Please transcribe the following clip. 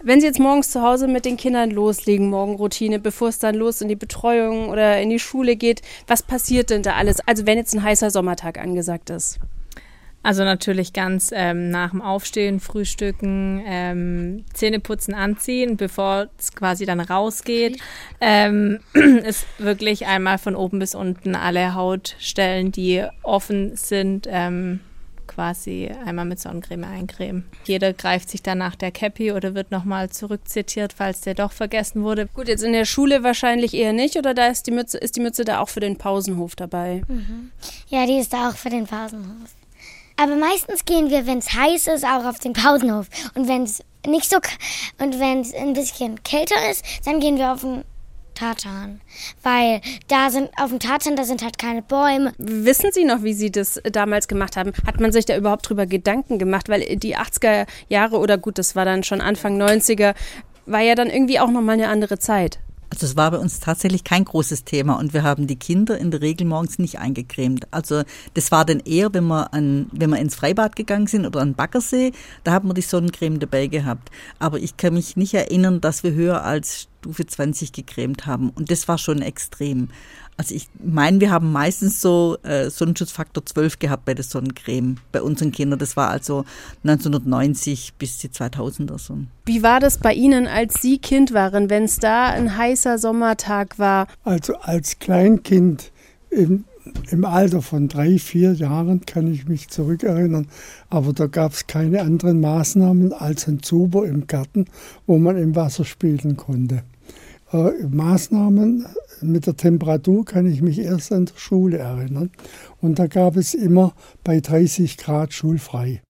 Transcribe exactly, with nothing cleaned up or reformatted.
Wenn Sie jetzt morgens zu Hause mit den Kindern loslegen, Morgenroutine, bevor es dann los in die Betreuung oder in die Schule geht, was passiert denn da alles? Also wenn jetzt ein heißer Sommertag angesagt ist. Also natürlich ganz ähm, nach dem Aufstehen, Frühstücken, ähm, Zähneputzen, anziehen, bevor es quasi dann rausgeht. Ähm, ist wirklich einmal von oben bis unten alle Hautstellen, die offen sind, ähm, quasi einmal mit Sonnencreme eincremen. Jeder greift sich dann nach der Käppi oder wird nochmal zurückzitiert, falls der doch vergessen wurde. Gut, jetzt in der Schule wahrscheinlich eher nicht, oder da ist die Mütze, ist die Mütze da auch für den Pausenhof dabei? Mhm. Ja, die ist da auch für den Pausenhof. Aber meistens gehen wir, wenn es heiß ist, auch auf den Pausenhof. Und wenn es nicht so und wenn es ein bisschen kälter ist, dann gehen wir auf den Tartan. Weil da sind auf dem Tartan, da sind halt keine Bäume. Wissen Sie noch, wie Sie das damals gemacht haben? Hat man sich da überhaupt drüber Gedanken gemacht? Weil die achtziger Jahre oder gut, das war dann schon Anfang neunziger, war ja dann irgendwie auch nochmal eine andere Zeit. Also es war bei uns tatsächlich kein großes Thema und wir haben die Kinder in der Regel morgens nicht eingecremt. Also das war dann eher, wenn wir, an, wenn wir ins Freibad gegangen sind oder an den Baggersee, da haben wir die Sonnencreme dabei gehabt. Aber ich kann mich nicht erinnern, dass wir höher als Stufe zwanzig gecremt haben und das war schon extrem. Also ich meine, wir haben meistens so äh, Sonnenschutzfaktor zwölf gehabt bei der Sonnencreme, bei unseren Kindern. Das war also neunzehnhundertneunzig bis die zweitausender so. Wie war das bei Ihnen, als Sie Kind waren, wenn es da ein heißer Sommertag war? Also als Kleinkind im, im Alter von drei, vier Jahren kann ich mich zurückerinnern. Aber da gab es keine anderen Maßnahmen als ein Zuber im Garten, wo man im Wasser spielen konnte. Äh, Maßnahmen mit der Temperatur kann ich mich erst an der Schule erinnern. Und da gab es immer bei dreißig Grad schulfrei.